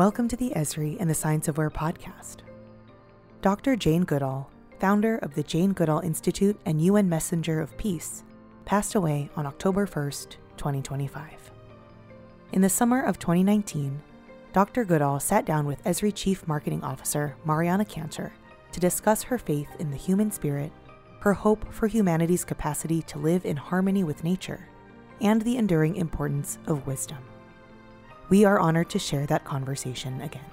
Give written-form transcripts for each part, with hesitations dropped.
Welcome to the Esri and the Science of Where podcast. Dr. Jane Goodall, founder of the Jane Goodall Institute and UN Messenger of Peace, passed away on October 1st, 2025. In the summer of 2019, Dr. Goodall sat down with Esri Chief Marketing Officer Mariana Cantor to discuss her faith in the human spirit, her hope for humanity's capacity to live in harmony with nature, and the enduring importance of wisdom. We are honored to share that conversation again.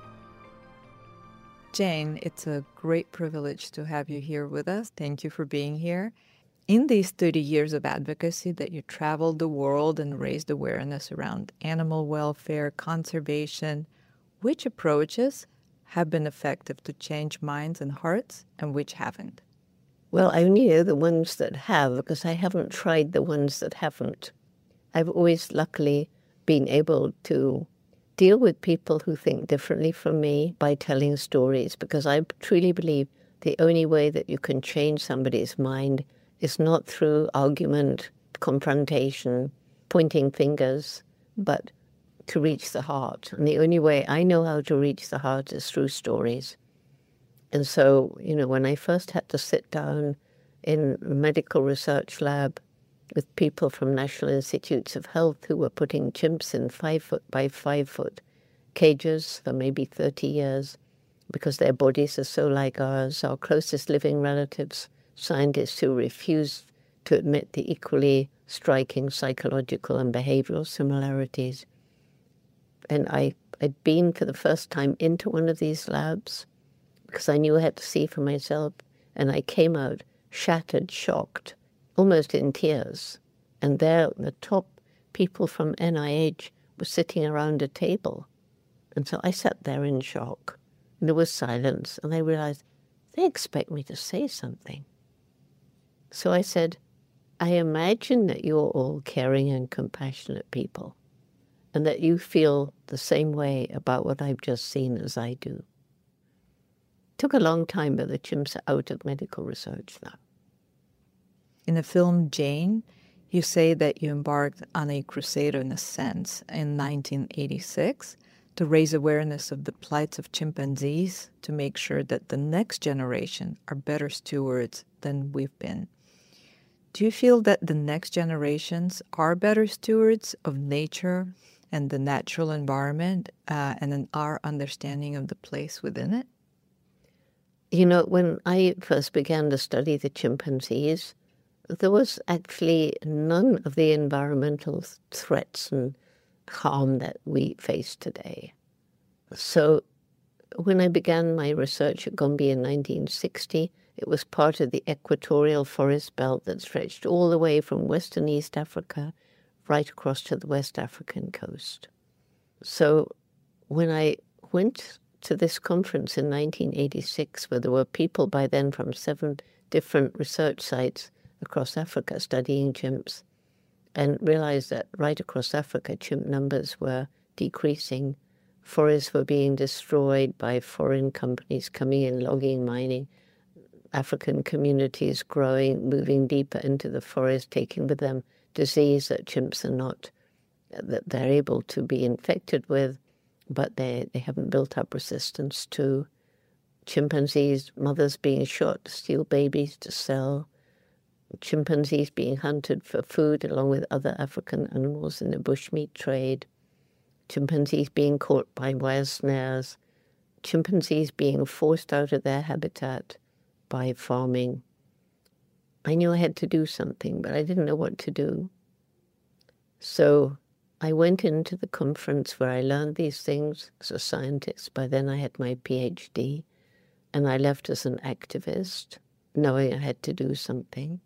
Jane, it's a great privilege to have you here with us. Thank you for being here. In these 30 years of advocacy that you traveled the world and raised awareness around animal welfare, conservation, which approaches have been effective to change minds and hearts and which haven't? Well, I only know the ones that have because I haven't tried the ones that haven't. I've always luckily been able to deal with people who think differently from me by telling stories, because I truly believe the only way that you can change somebody's mind is not through argument, confrontation, pointing fingers, but to reach the heart. And the only way I know how to reach the heart is through stories. And so, when I first had to sit down in a medical research lab with people from National Institutes of Health who were putting chimps in 5-foot by 5-foot cages for maybe 30 years because their bodies are so like ours, our closest living relatives, scientists who refused to admit the equally striking psychological and behavioral similarities. And I'd been for the first time into one of these labs because I knew I had to see for myself, and I came out shattered, shocked, almost in tears. And there, the top people from NIH were sitting around a table. And so I sat there in shock. And there was silence. And I realized they expect me to say something. So I said, I imagine that you're all caring and compassionate people, and that you feel the same way about what I've just seen as I do. It took a long time, but the chimps are out of medical research now. In the film Jane, you say that you embarked on a crusade in a sense in 1986 to raise awareness of the plights of chimpanzees to make sure that the next generation are better stewards than we've been. Do you feel that the next generations are better stewards of nature and the natural environment and in our understanding of the place within it? When I first began to study the chimpanzees, there was actually none of the environmental threats and harm that we face today. So when I began my research at Gombe in 1960, it was part of the equatorial forest belt that stretched all the way from Western East Africa right across to the West African coast. So when I went to this conference in 1986, where there were people by then from 7 different research sites across Africa studying chimps, and realized that right across Africa, chimp numbers were decreasing. Forests were being destroyed by foreign companies coming in, logging, mining. African communities growing, moving deeper into the forest, taking with them disease that chimps are not, that they're able to be infected with, but they haven't built up resistance to. Chimpanzees, mothers being shot to steal babies to sell. Chimpanzees being hunted for food along with other African animals in the bushmeat trade. Chimpanzees being caught by wire snares. Chimpanzees being forced out of their habitat by farming. I knew I had to do something, but I didn't know what to do. So I went into the conference where I learned these things as a scientist. By then I had my PhD, and I left as an activist, knowing I had to do something.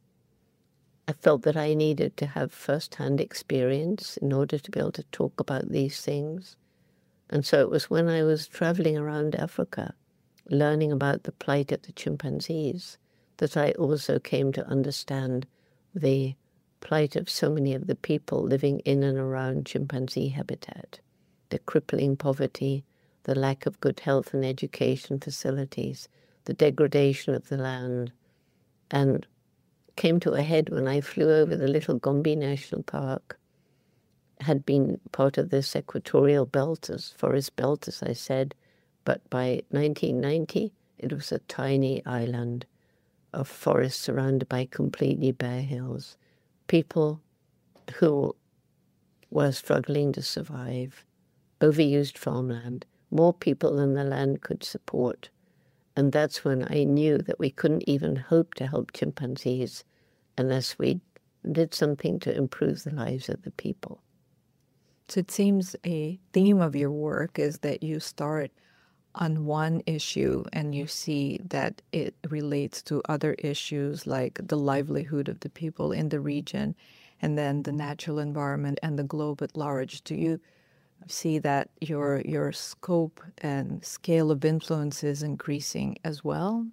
I felt that I needed to have first-hand experience in order to be able to talk about these things. And so it was when I was traveling around Africa, learning about the plight of the chimpanzees, that I also came to understand the plight of so many of the people living in and around chimpanzee habitat, the crippling poverty, the lack of good health and education facilities, the degradation of the land, and came to a head when I flew over the little Gombe National Park had been part of this equatorial belt, forest belt, as I said, but by 1990, it was a tiny island of forest surrounded by completely bare hills. People who were struggling to survive, overused farmland, more people than the land could support. And that's when I knew that we couldn't even hope to help chimpanzees unless we did something to improve the lives of the people. So it seems a theme of your work is that you start on one issue and you see that it relates to other issues like the livelihood of the people in the region and then the natural environment and the globe at large. Do you see that your scope and scale of influence is increasing as well?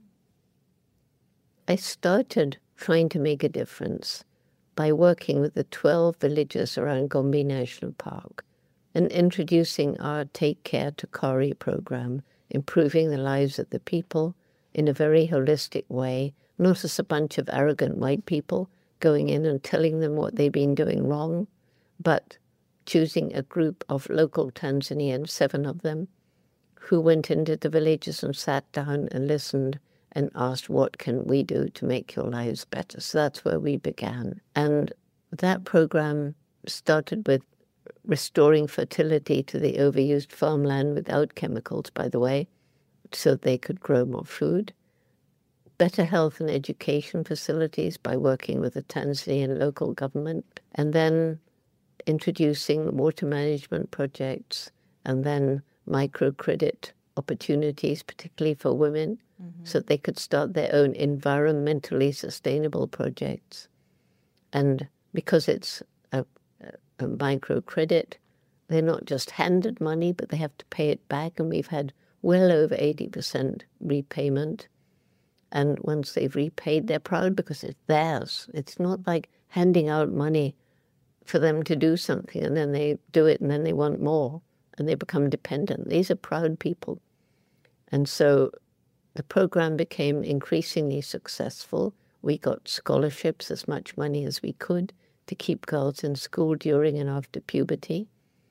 I started trying to make a difference by working with the 12 villages around Gombe National Park and introducing our Take Care to Kari program, improving the lives of the people in a very holistic way, not as a bunch of arrogant white people going in and telling them what they've been doing wrong, but choosing a group of local Tanzanians, 7 of them, who went into the villages and sat down and listened and asked, what can we do to make your lives better? So that's where we began. And that program started with restoring fertility to the overused farmland without chemicals, by the way, so they could grow more food. Better health and education facilities by working with the Tanzanian local government. And then introducing water management projects and then microcredit opportunities, particularly for women, so they could start their own environmentally sustainable projects. And because it's a microcredit, they're not just handed money, but they have to pay it back. And we've had well over 80% repayment. And once they've repaid, they're proud because it's theirs. It's not like handing out money for them to do something and then they do it and then they want more and they become dependent. These are proud people. And so the program became increasingly successful. We got scholarships, as much money as we could, to keep girls in school during and after puberty.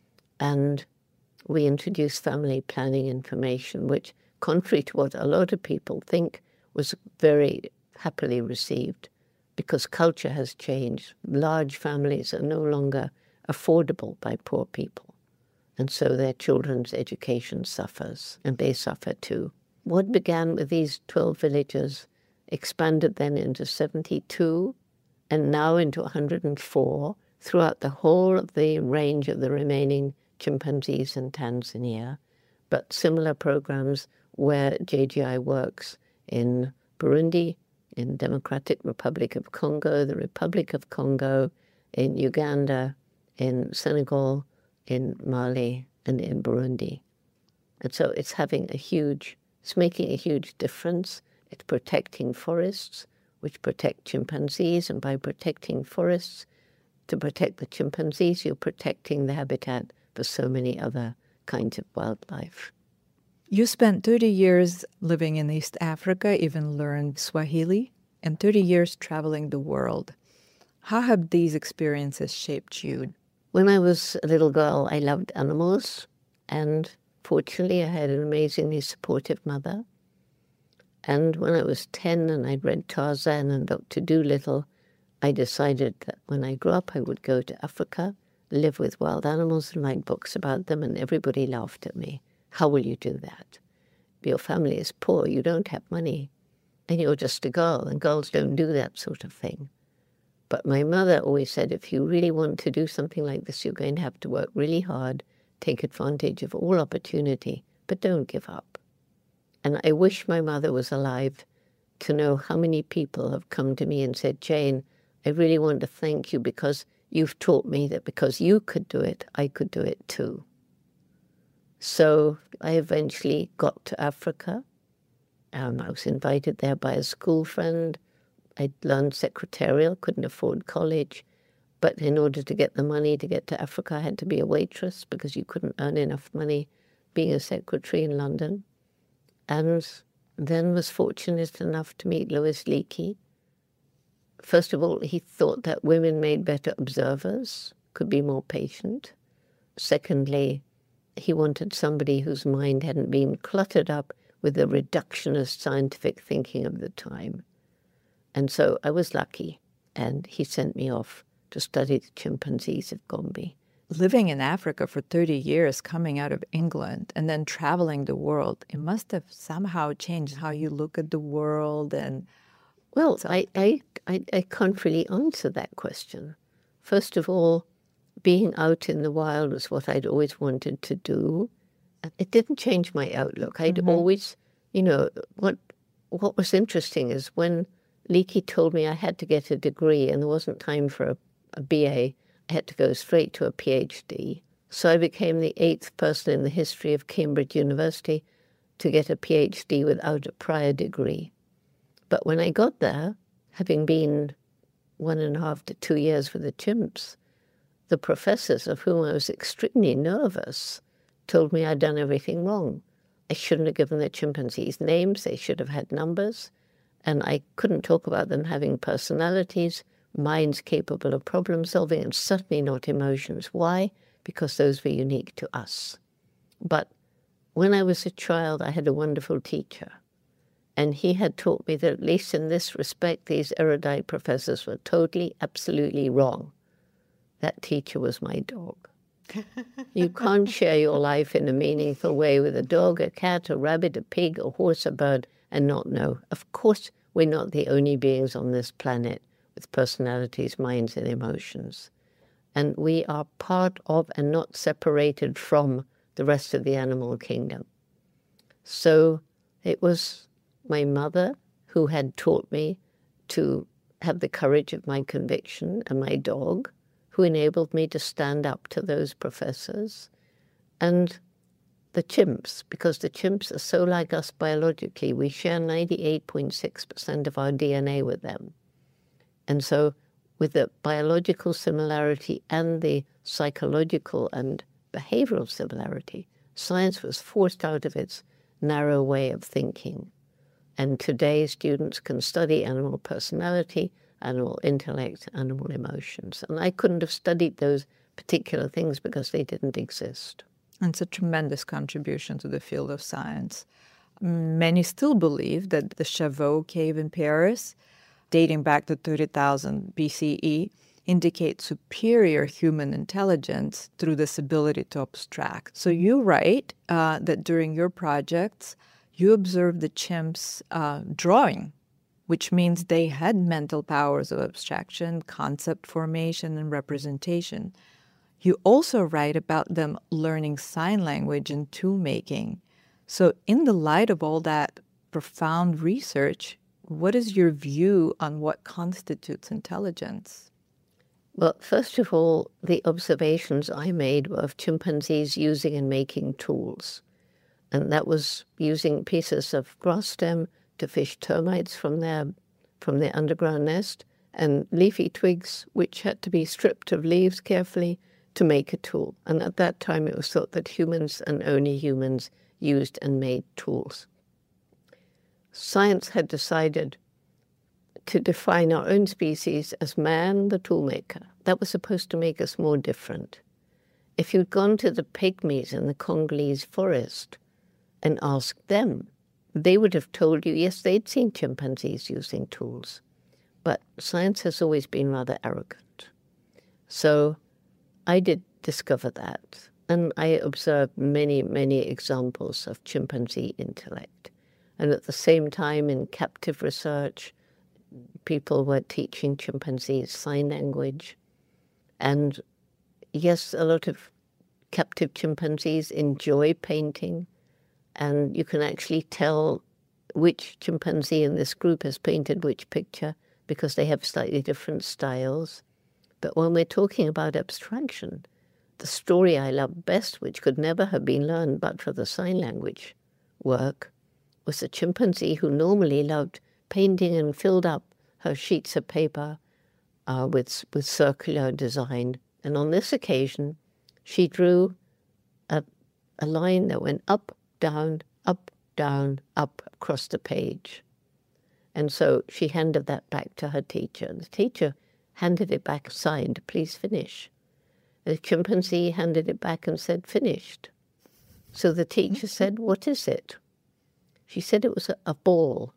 And we introduced family planning information, which, contrary to what a lot of people think, was very happily received because culture has changed. Large families are no longer affordable by poor people. And so their children's education suffers, and they suffer too. What began with these 12 villages expanded then into 72 and now into 104 throughout the whole of the range of the remaining chimpanzees in Tanzania, but similar programs where JGI works in Burundi, in Democratic Republic of Congo, the Republic of Congo, in Uganda, in Senegal, in Mali, and in Burundi. And so it's making a huge difference. It's protecting forests, which protect chimpanzees, and by protecting forests, to protect the chimpanzees, you're protecting the habitat for so many other kinds of wildlife. You spent 30 years living in East Africa, even learned Swahili, and 30 years traveling the world. How have these experiences shaped you? When I was a little girl, I loved animals, and fortunately, I had an amazingly supportive mother. And when I was 10 and I'd read Tarzan and Dr. Dolittle, I decided that when I grew up, I would go to Africa, live with wild animals and write books about them, and everybody laughed at me. How will you do that? Your family is poor, you don't have money, and you're just a girl, and girls don't do that sort of thing. But my mother always said, if you really want to do something like this, you're going to have to work really hard, take advantage of all opportunity, but don't give up. And I wish my mother was alive to know how many people have come to me and said, Jane, I really want to thank you because you've taught me that because you could do it, I could do it too. So I eventually got to Africa. I was invited there by a school friend. I'd learned secretarial, couldn't afford college. But in order to get the money to get to Africa, I had to be a waitress because you couldn't earn enough money being a secretary in London. And then was fortunate enough to meet Louis Leakey. First of all, he thought that women made better observers could be more patient. Secondly, he wanted somebody whose mind hadn't been cluttered up with the reductionist scientific thinking of the time. And so I was lucky, and he sent me off to study the chimpanzees of Gombe. Living in Africa for 30 years, coming out of England, and then traveling the world, it must have somehow changed how you look at the world. And well, so I can't really answer that question. First of all, being out in the wild was what I'd always wanted to do. It didn't change my outlook. I'd always, what was interesting is when Leakey told me I had to get a degree and there wasn't time for a BA, I had to go straight to a PhD. So I became the 8th person in the history of Cambridge University to get a PhD without a prior degree. But when I got there, having been 1.5 to 2 years with the chimps, the professors, of whom I was extremely nervous, told me I'd done everything wrong. I shouldn't have given the chimpanzees names. They should have had numbers. And I couldn't talk about them having personalities, minds capable of problem solving, and certainly not emotions. Why? Because those were unique to us. But when I was a child, I had a wonderful teacher. And he had taught me that at least in this respect, these erudite professors were totally, absolutely wrong. That teacher was my dog. You can't share your life in a meaningful way with a dog, a cat, a rabbit, a pig, a horse, a bird, and not know. Of course, we're not the only beings on this planet with personalities, minds, and emotions. And we are part of and not separated from the rest of the animal kingdom. So it was my mother who had taught me to have the courage of my conviction, and my dog, who enabled me to stand up to those professors, and the chimps, because the chimps are so like us biologically. We share 98.6% of our DNA with them. And so with the biological similarity and the psychological and behavioral similarity, science was forced out of its narrow way of thinking. And today students can study animal personality, animal intellect, animal emotions. And I couldn't have studied those particular things because they didn't exist. And it's a tremendous contribution to the field of science. Many still believe that the Chavot cave in Paris, dating back to 30,000 BCE, indicate superior human intelligence through this ability to abstract. So you write that during your projects, you observed the chimps drawing, which means they had mental powers of abstraction, concept formation, and representation. You also write about them learning sign language and tool-making. So in the light of all that profound research, what is your view on what constitutes intelligence? Well, first of all, the observations I made were of chimpanzees using and making tools. And that was using pieces of grass stem to fish termites from their underground nest, and leafy twigs which had to be stripped of leaves carefully to make a tool. And at that time it was thought that humans and only humans used and made tools. Science had decided to define our own species as man, the toolmaker. That was supposed to make us more different. If you'd gone to the pygmies in the Congolese forest and asked them, they would have told you, yes, they'd seen chimpanzees using tools. But science has always been rather arrogant. So I did discover that, and I observed many, many examples of chimpanzee intellect. And at the same time, in captive research, people were teaching chimpanzees sign language. And yes, a lot of captive chimpanzees enjoy painting, and you can actually tell which chimpanzee in this group has painted which picture because they have slightly different styles. But when we're talking about abstraction, the story I love best, which could never have been learned but for the sign language work, was a chimpanzee who normally loved painting and filled up her sheets of paper with circular design. And on this occasion, she drew a line that went up, down, up, across the page. And so she handed that back to her teacher. The teacher handed it back signed, please finish. The chimpanzee handed it back and said, finished. So the teacher said, what is it? She said it was a ball,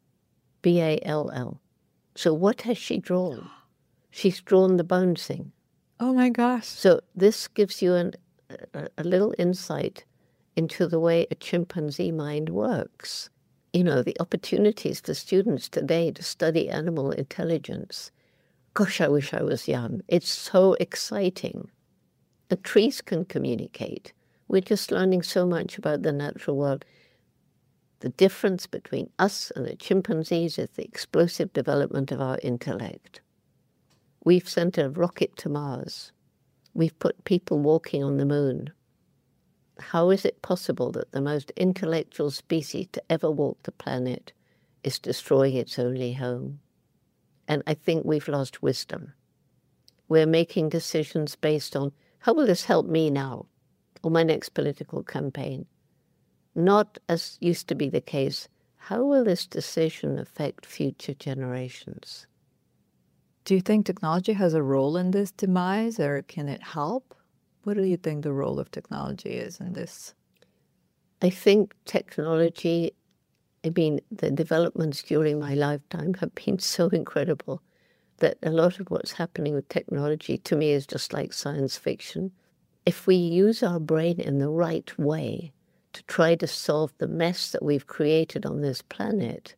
B-A-L-L. So what has she drawn? She's drawn the bone thing. Oh my gosh. So this gives you a little insight into the way a chimpanzee mind works. You know, the opportunities for students today to study animal intelligence. Gosh, I wish I was young. It's so exciting. The trees can communicate. We're just learning so much about the natural world. The difference between us and the chimpanzees is the explosive development of our intellect. We've sent a rocket to Mars. We've put people walking on the moon. How is it possible that the most intellectual species to ever walk the planet is destroying its only home? And I think we've lost wisdom. We're making decisions based on, how will this help me now or my next political campaign? Not, as used to be the case, how will this decision affect future generations? Do you think technology has a role in this demise, or can it help? What do you think the role of technology is in this? I think technology, the developments during my lifetime have been so incredible that a lot of what's happening with technology to me is just like science fiction. If we use our brain in the right way to try to solve the mess that we've created on this planet,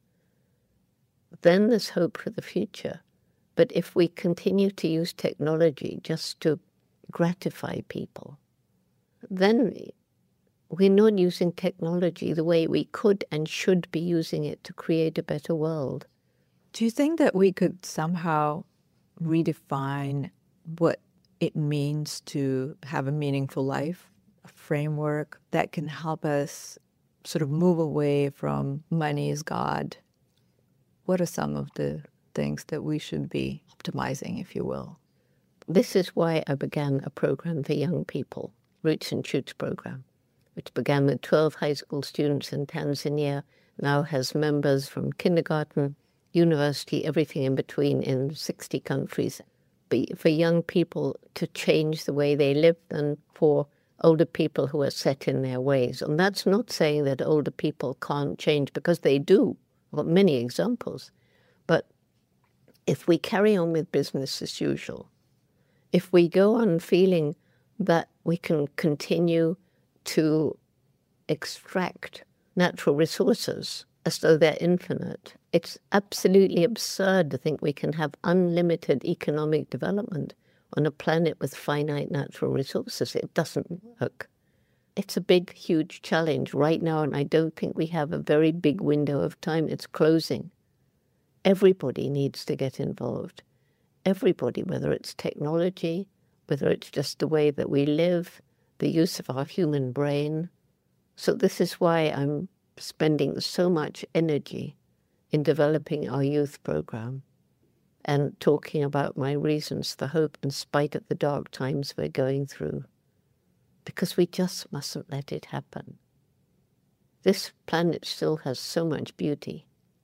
then there's hope for the future. But if we continue to use technology just to gratify people, then we're not using technology the way we could and should be using it to create a better world. Do you think that we could somehow redefine what it means to have a meaningful life, a framework that can help us sort of move away from money is God? What are some of the things that we should be optimizing, if you will? This is why I began a program for young people, Roots and Shoots program, which began with 12 high school students in Tanzania, now has members from kindergarten, university, everything in between in 60 countries. For young people to change the way they live and for older people who are set in their ways. And that's not saying that older people can't change, because they do. I've got many examples. But if we carry on with business as usual, if we go on feeling that we can continue to extract natural resources as though they're infinite, it's absolutely absurd to think we can have unlimited economic development on a planet with finite natural resources. It doesn't work. It's a big, huge challenge right now, and I don't think we have a very big window of time. It's closing. Everybody needs to get involved. Everybody, whether it's technology, whether it's just the way that we live, the use of our human brain. So this is why I'm spending so much energy in developing our youth program and talking about my reasons for hope in spite of the dark times we're going through. Because we just mustn't let it happen. This planet still has so much beauty.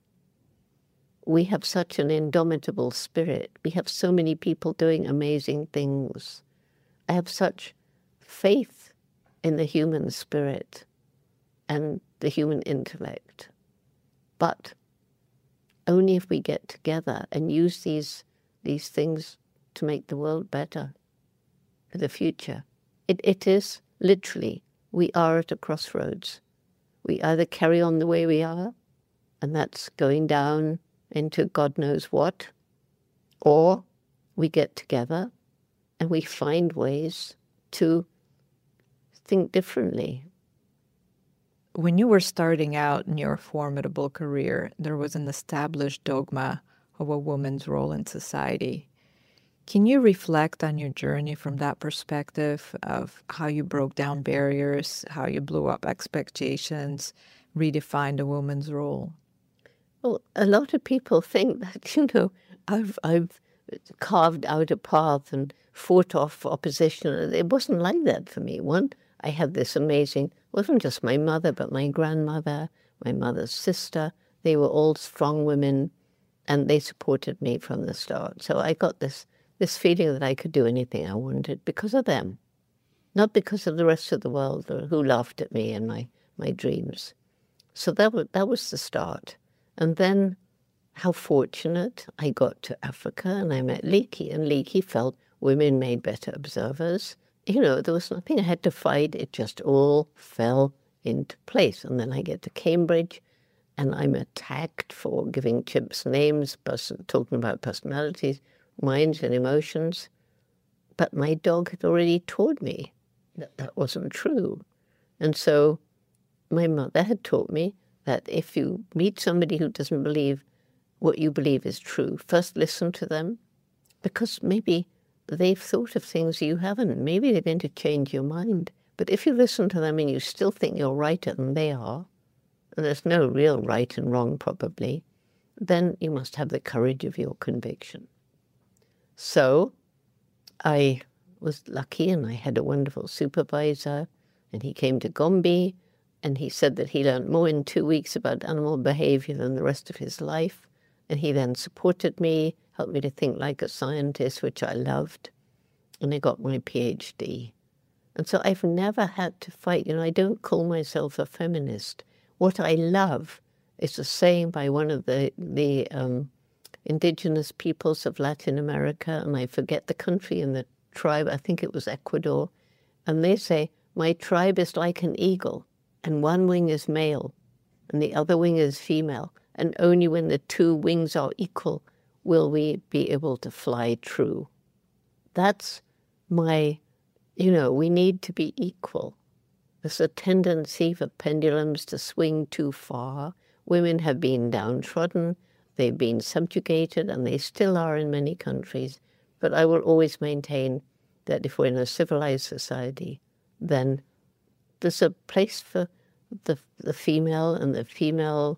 We have such an indomitable spirit. We have so many people doing amazing things. I have such faith in the human spirit and the human intellect. But only if we get together and use these things to make the world better for the future. It is literally, we are at a crossroads. We either carry on the way we are, and that's going down into God knows what, or we get together and we find ways to think differently. When you were starting out in your formidable career, there was an established dogma of a woman's role in society. Can you reflect on your journey from that perspective of how you broke down barriers, how you blew up expectations, redefined a woman's role? Well, a lot of people think that, I've carved out a path and fought off opposition. It wasn't like that for me. One, I had this amazing, wasn't just my mother, but my grandmother, my mother's sister. They were all strong women, and they supported me from the start. So I got this this feeling that I could do anything I wanted because of them, not because of the rest of the world or who laughed at me and my dreams. So that was the start. And then how fortunate I got to Africa and I met Leakey, and Leakey felt women made better observers. There was nothing I had to fight. It just all fell into place. And then I get to Cambridge and I'm attacked for giving chimps names, talking about personalities, minds and emotions. But my dog had already taught me that wasn't true. And so my mother had taught me that if you meet somebody who doesn't believe what you believe is true, first listen to them, because maybe they've thought of things you haven't. Maybe they're going to change your mind. But if you listen to them and you still think you're righter than they are, and there's no real right and wrong probably, then you must have the courage of your conviction. So I was lucky and I had a wonderful supervisor, and he came to Gombe and he said that he learned more in 2 weeks about animal behavior than the rest of his life. And he then supported me, helped me to think like a scientist, which I loved. And I got my PhD. And so I've never had to fight. I don't call myself a feminist. What I love is a saying by one of the indigenous peoples of Latin America, and I forget the country and the tribe, I think it was Ecuador, and they say, my tribe is like an eagle, and one wing is male, and the other wing is female, and only when the two wings are equal will we be able to fly true. That's my, we need to be equal. There's a tendency for pendulums to swing too far. Women have been downtrodden, they've been subjugated, and they still are in many countries. But I will always maintain that if we're in a civilized society, then there's a place for the female and the female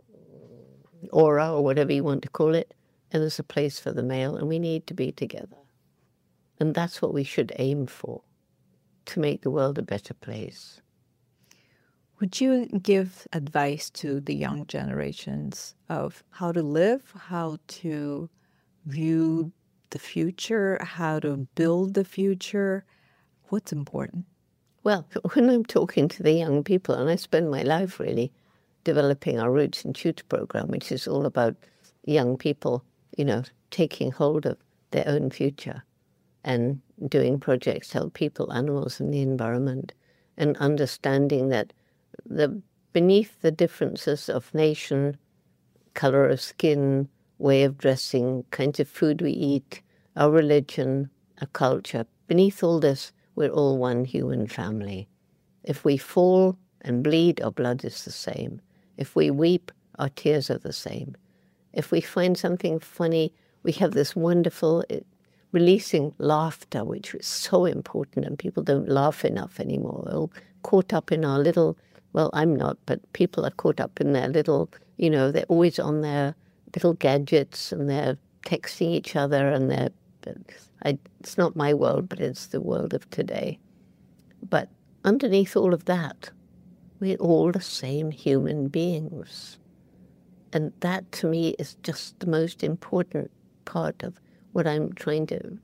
aura, or whatever you want to call it, and there's a place for the male, and we need to be together. And that's what we should aim for, to make the world a better place. Would you give advice to the young generations of how to live, how to view the future, how to build the future? What's important? Well, when I'm talking to the young people, and I spend my life really developing our Roots and Shoots program, which is all about young people, taking hold of their own future and doing projects to help people, animals, and the environment, and understanding that beneath the differences of nation, color of skin, way of dressing, kinds of food we eat, our religion, our culture, beneath all this, we're all one human family. If we fall and bleed, our blood is the same. If we weep, our tears are the same. If we find something funny, we have this wonderful releasing laughter, which is so important, and people don't laugh enough anymore. They're all caught up in our little, well, I'm not, but people are caught up in their little, they're always on their little gadgets, and they're texting each other, and it's not my world, but it's the world of today. But underneath all of that, we're all the same human beings. And that, to me, is just the most important part of what I'm trying to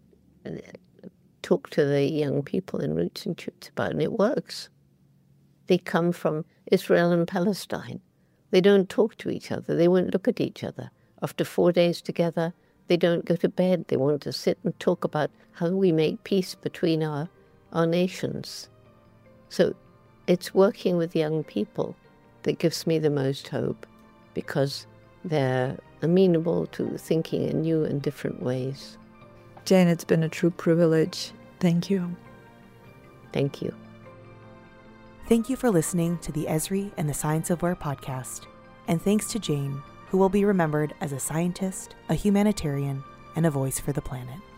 talk to the young people in Roots and Shoots about, and it works. They come from Israel and Palestine. They don't talk to each other. They won't look at each other. After 4 days together, they don't go to bed. They want to sit and talk about how we make peace between our nations. So it's working with young people that gives me the most hope, because they're amenable to thinking in new and different ways. Jane, it's been a true privilege. Thank you. Thank you. Thank you for listening to the Esri and the Science of Where podcast. And thanks to Jane, who will be remembered as a scientist, a humanitarian, and a voice for the planet.